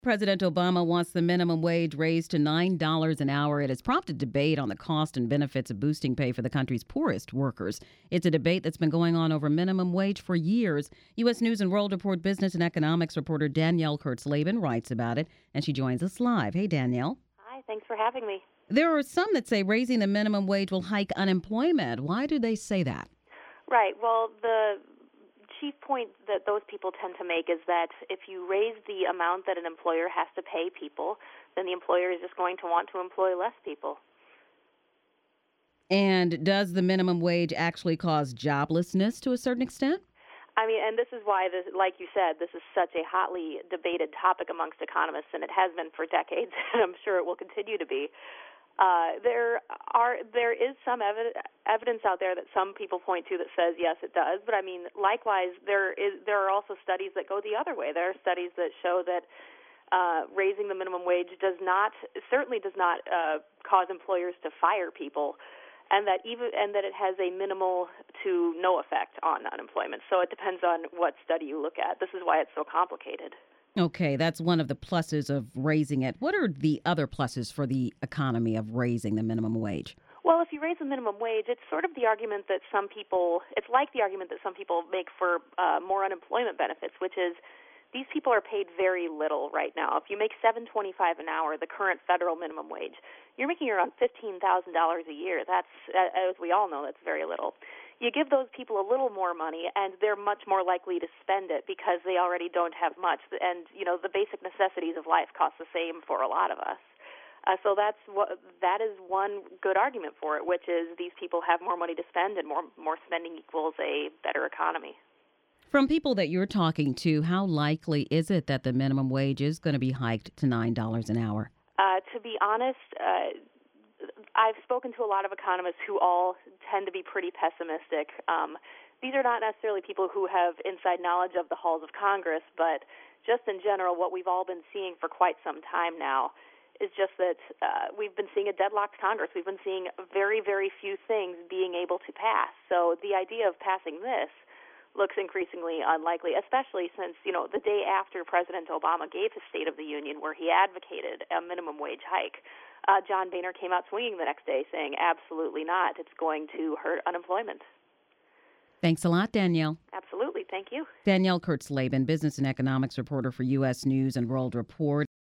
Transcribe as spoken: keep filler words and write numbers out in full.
President Obama wants the minimum wage raised to nine dollars an hour. It has prompted debate on the cost and benefits of boosting pay for the country's poorest workers. It's a debate that's been going on over minimum wage for years. U S. News and World Report business and economics reporter Danielle Kurtzleben writes about it, and she joins us live. Hey, Danielle. Hi, thanks for having me. There are some that say raising the minimum wage will hike unemployment. Why do they say that? Right. Well, the chief point that those people tend to make is that if you raise the amount that an employer has to pay people, then the employer is just going to want to employ less people. And does the minimum wage actually cause joblessness to a certain extent? I mean, and this is why, this, like you said, this is such a hotly debated topic amongst economists, and it has been for decades, and I'm sure it will continue to be. Uh, there are there is some evi- evidence out there that some people point to that says yes, it does. But I mean, likewise, there is there are also studies that go the other way. There are studies that show that uh, raising the minimum wage does not certainly does not uh, cause employers to fire people, and that even and that it has a minimal to no effect on unemployment. So it depends on what study you look at. This is why it's so complicated. Okay, that's one of the pluses of raising it. What are the other pluses for the economy of raising the minimum wage? Well, if you raise the minimum wage, it's sort of the argument that some people, it's like the argument that some people make for uh, more unemployment benefits, which is these people are paid very little right now. If you make seven twenty-five an hour, the current federal minimum wage, you're making around fifteen thousand dollars a year. That's, as we all know, that's very little. You give those people a little more money, and they're much more likely to spend it because they already don't have much. And, you know, the basic necessities of life cost the same for a lot of us. Uh, so that's what that is one good argument for it, which is these people have more money to spend, and more more spending equals a better economy. From people that you're talking to, how likely is it that the minimum wage is going to be hiked to nine dollars an hour? Uh, to be honest, uh, I've spoken to a lot of economists who all tend to be pretty pessimistic. Um, these are not necessarily people who have inside knowledge of the halls of Congress, but just in general, what we've all been seeing for quite some time now is just that uh, we've been seeing a deadlocked Congress. We've been seeing very, very few things being able to pass. So the idea of passing this looks increasingly unlikely, especially since, you know, the day after President Obama gave his State of the Union, where he advocated a minimum wage hike, uh, John Boehner came out swinging the next day saying, absolutely not, it's going to hurt unemployment. Thanks a lot, Danielle. Absolutely. Thank you. Danielle Kurtzleben, business and economics reporter for U S. News and World Report.